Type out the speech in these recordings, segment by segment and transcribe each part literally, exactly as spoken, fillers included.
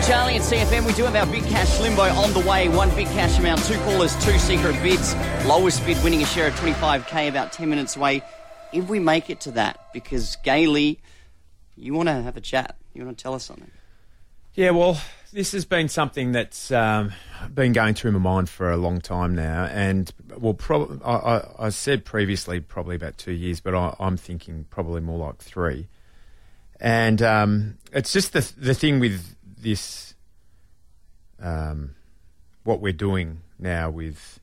Charlie at C F M. We do have our Big Cash Limbo on the way. One big cash amount, two callers, two secret bids. Lowest bid winning a share of twenty-five K about ten minutes away. If we make it to that, because Gailey, you want to have a chat. You want to tell us something. Yeah, well, this has been something that's um, been going through my mind for a long time now. And, well, prob- I, I, I said previously probably about two years, but I, I'm thinking probably more like three. And um, it's just the the thing with this, um, what we're doing now with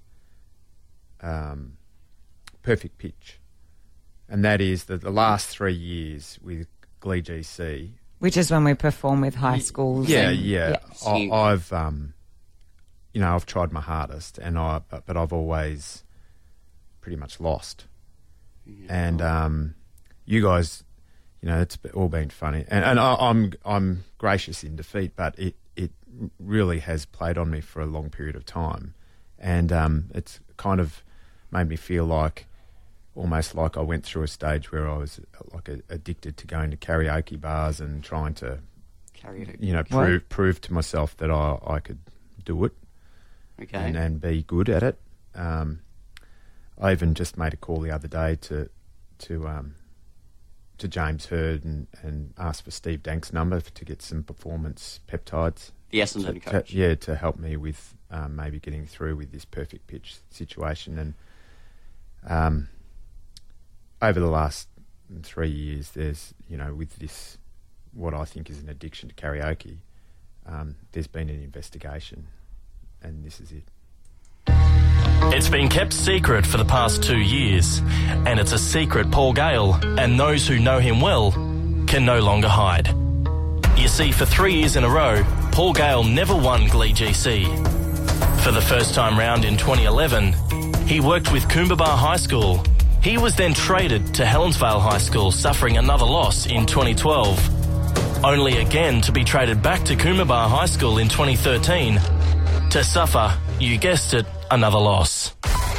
um, Perfect Pitch, and that is that the last three years with Glee G C, which is when we perform with high schools. Yeah, and, yeah. yeah. I, I've, um, you know, I've tried my hardest, and I, but, but I've always pretty much lost. Yeah. And um, you guys. You know, it's all been funny, and, and I, I'm I'm gracious in defeat, but it, it really has played on me for a long period of time, and um, it's kind of made me feel like almost like I went through a stage where I was like a, addicted to going to karaoke bars and trying to, karaoke. you know, prove what? prove to myself that I, I could do it, okay, and, and be good at it. Um, I even just made a call the other day to to. Um, to James Hird and, and asked for Steve Dank's number to get some performance peptides. The Essendon to, coach. To, yeah, to help me with um, maybe getting through with this Perfect Pitch situation. And um, over the last three years, there's, you know, with this, what I think is an addiction to karaoke, um, there's been an investigation, and this is it. It's been kept secret for the past two years, and it's a secret Paul Gale and those who know him well can no longer hide. You see, for three years in a row, Paul Gale never won Glee G C. For the first time round in twenty eleven, he worked with Coomba High School. He was then traded to Helensvale High School, suffering another loss in twenty twelve, only again to be traded back to Coomba High School in twenty thirteen to suffer, you guessed it, another loss.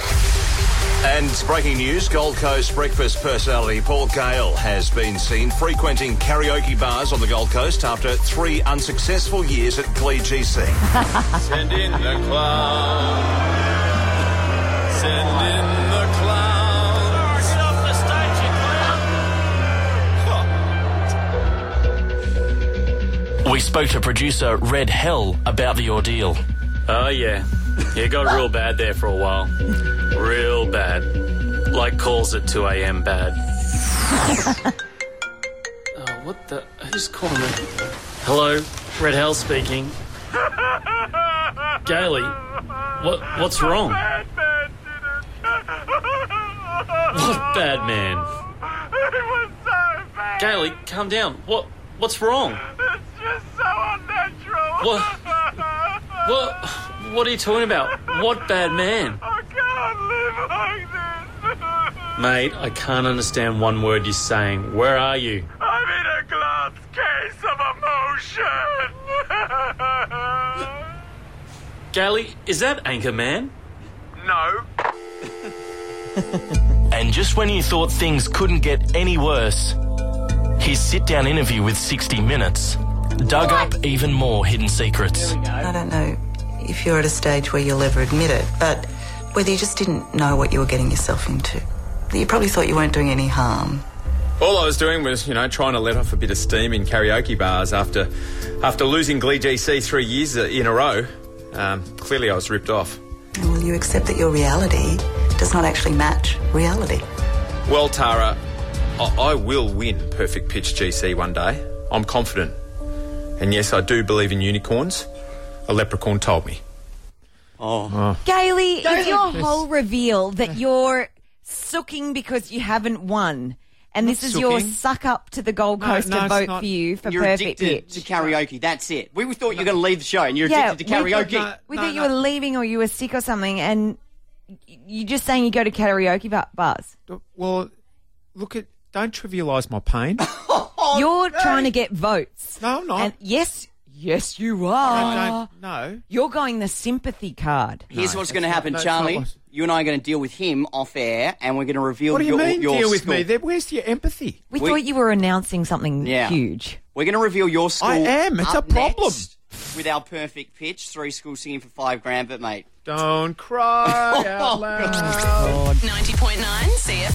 And breaking news, Gold Coast breakfast personality Paul Gale has been seen frequenting karaoke bars on the Gold Coast after three unsuccessful years at Glee G C. Send in the clown. Send in the clown. Get off the stage, you clown. We spoke to producer Red Hell about the ordeal. Oh, yeah. It got real bad there for a while. Real bad. Like calls at two a.m. bad. Oh, what the... Who's calling me? Hello, Red Hell speaking. Gailey, what, what's wrong? Bad man did it. What bad man? It was so bad. Gailey, calm down. What, what's wrong? It's just so unnatural. What? What? What are you talking about? What bad man? I can't live like this. Mate, I can't understand one word you're saying. Where are you? I'm in a glass case of emotion. Gailey, is that Anchorman? No. And just when you thought things couldn't get any worse, his sit-down interview with sixty minutes dug what? up even more hidden secrets. I don't know if you're at a stage where you'll ever admit it, but whether you just didn't know what you were getting yourself into. You probably thought you weren't doing any harm. All I was doing was, you know, trying to let off a bit of steam in karaoke bars after after losing Glee G C three years in a row. Um, clearly I was ripped off. Will you accept that your reality does not actually match reality? Well, Tara, I, I will win Perfect Pitch G C one day. I'm confident. And yes, I do believe in unicorns. A leprechaun told me. Oh. oh. Gailey, is your whole reveal that you're sooking because you haven't won, and Not this is sooking. your suck up to the Gold Coast No, no, to it's vote not. for you for You're Perfect addicted Pitch? to karaoke. That's it. We thought you were going to leave the show, and you're Yeah, addicted to we thought- karaoke. no. We thought you were leaving or you were sick or something, and you're just saying you go to karaoke ba- bars. Well, look at... Don't trivialise my pain. You're trying to get votes. No, I'm not. And yes, yes, you are. I don't, no. You're going the sympathy card. Here's No, what's that's going to not- happen, that's Charlie. not what- You and I are going to deal with him off air, and we're going to reveal What do you your, mean, your deal with school. me? There- Where's your empathy? We, We- thought you were announcing something Yeah. huge. We're going to reveal your school. I am. It's up a problem. next. with our perfect pitch. Three schools singing for five grand, but, mate. Don't cry out loud. ninety point nine C F